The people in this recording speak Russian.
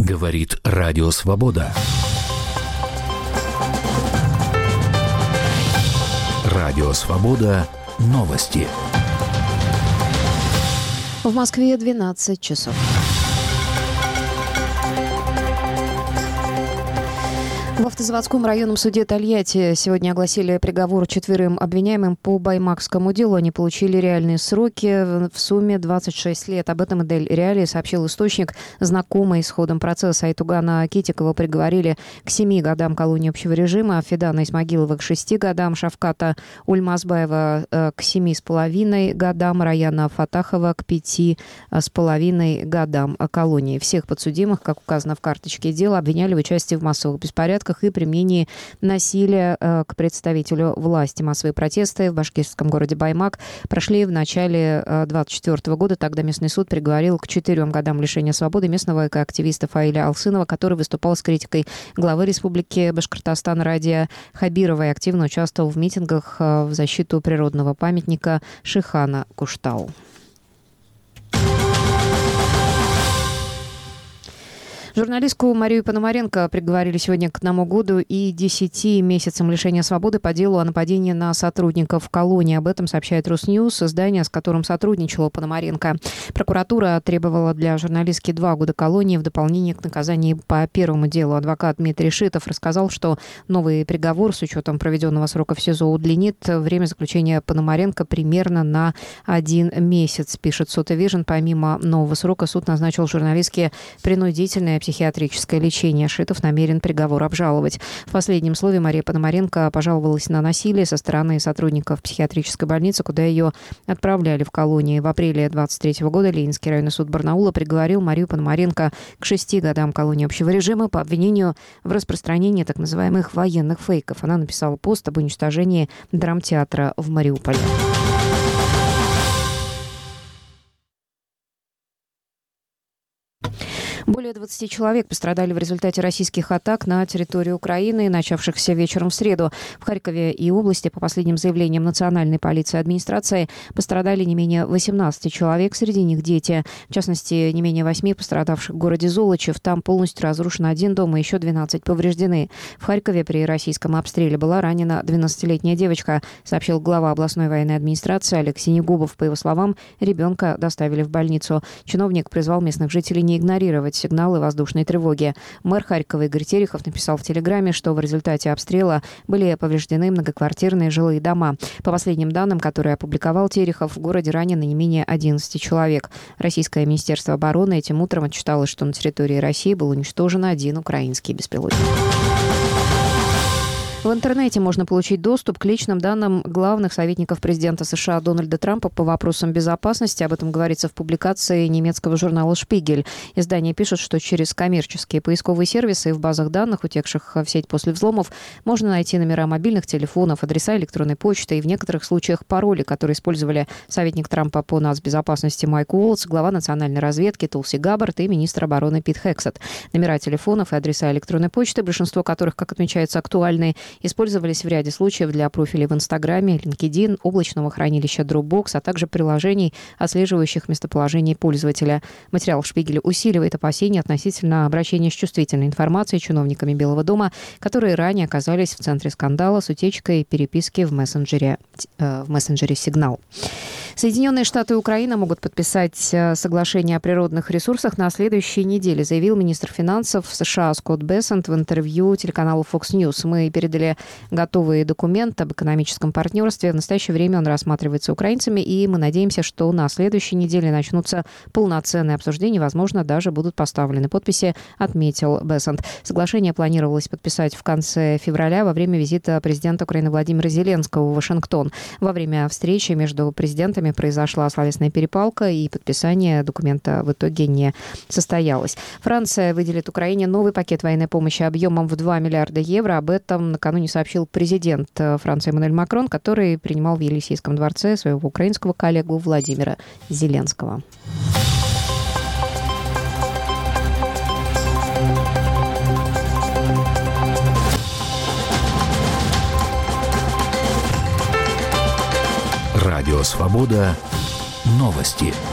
Говорит Радио Свобода. Радио Свобода. Новости. В Москве 12 часов. В автозаводском районном суде Тольятти сегодня огласили приговор 4 обвиняемым по баймакскому делу. Они получили реальные сроки в сумме 26 лет. Об этом Эдель Реалии сообщил источник, знакомый с ходом процесса. Айтугана Китикова приговорили к 7 годам колонии общего режима, Федана Исмагилова к 6 годам, Шавката Ульмазбаева к 7,5 годам, Раяна Фатахова к 5,5 годам колонии. Всех подсудимых, как указано в карточке дела, обвиняли в участии в массовых беспорядках и применении насилия к представителю власти. Массовые протесты в башкирском городе Баймак прошли в начале 2024 года. Тогда местный суд приговорил к 4 годам лишения свободы местного экоактивиста Фаиля Алсынова, который выступал с критикой главы Республики Башкортостан Радия Хабирова и активно участвовал в митингах в защиту природного памятника Шихана Куштау. Журналистку Марию Пономаренко приговорили сегодня к 1 году и 10 месяцам лишения свободы по делу о нападении на сотрудников колонии. Об этом сообщает Русньюз, издание, с которым сотрудничала Пономаренко. Прокуратура требовала для журналистки 2 года колонии в дополнение к наказанию по первому делу. Адвокат Дмитрий Шитов рассказал, что новый приговор с учетом проведенного срока в СИЗО удлинит время заключения Пономаренко примерно на 1 месяц, пишет Сотовижн. Помимо нового срока суд назначил журналистке принудительное психиатрическое лечение. Шитов намерен приговор обжаловать. В последнем слове Мария Пономаренко пожаловалась на насилие со стороны сотрудников психиатрической больницы, куда ее отправляли в колонии. В апреле 2023 года Ленинский районный суд Барнаула приговорил Марию Пономаренко к 6 годам колонии общего режима по обвинению в распространении так называемых военных фейков. Она написала пост об уничтожении драмтеатра в Мариуполе. Более 20 человек пострадали в результате российских атак на территорию Украины, начавшихся вечером в среду. В Харькове и области, по последним заявлениям Национальной полиции и администрации, пострадали не менее 18 человек, среди них дети. В частности, не менее 8 пострадавших в городе Золочев. Там полностью разрушен 1 дом и еще 12 повреждены. В Харькове при российском обстреле была ранена 12-летняя девочка, сообщил глава областной военной администрации Олег Синегубов. По его словам, ребенка доставили в больницу. Чиновник призвал местных жителей не игнорировать сигналы воздушной тревоги. Мэр Харькова Игорь Терехов написал в Телеграме, что в результате обстрела были повреждены многоквартирные жилые дома. По последним данным, которые опубликовал Терехов, в городе ранено не менее 11 человек. Российское министерство обороны этим утром отчиталось, что на территории России был уничтожен 1 украинский беспилотник. В интернете можно получить доступ к личным данным главных советников президента США Дональда Трампа по вопросам безопасности. Об этом говорится в публикации немецкого журнала «Шпигель». Издание пишет, что через коммерческие поисковые сервисы в базах данных, утекших в сеть после взломов, можно найти номера мобильных телефонов, адреса электронной почты и в некоторых случаях пароли, которые использовали советник Трампа по нацбезопасности Майк Уолтс, глава национальной разведки Тулси Габбард и министр обороны Пит Хексет. Номера телефонов и адреса электронной почты, большинство которых, как отмечается, актуальны, использовались в ряде случаев для профилей в Инстаграме, LinkedIn, облачного хранилища Dropbox, а также приложений, отслеживающих местоположение пользователя. Материал в «Шпигеле» усиливает опасения относительно обращения с чувствительной информацией чиновниками Белого дома, которые ранее оказались в центре скандала с утечкой переписки в мессенджере «Сигнал». Соединенные Штаты и Украина могут подписать соглашение о природных ресурсах на следующей неделе, заявил министр финансов США Скотт Бессент в интервью телеканалу Fox News. Мы передали готовый документ об экономическом партнерстве. В настоящее время он рассматривается украинцами, и мы надеемся, что на следующей неделе начнутся полноценные обсуждения, возможно, даже будут поставлены подписи, отметил Бессент. Соглашение планировалось подписать в конце февраля во время визита президента Украины Владимира Зеленского в Вашингтон. Во время встречи между президентами произошла словесная перепалка, и подписание документа в итоге не состоялось. Франция выделит Украине новый пакет военной помощи объемом в 2 миллиарда евро. Об этом накануне сообщил президент Франции Эммануэль Макрон, который принимал в Елисейском дворце своего украинского коллегу Владимира Зеленского. Радио «Свобода». Новости.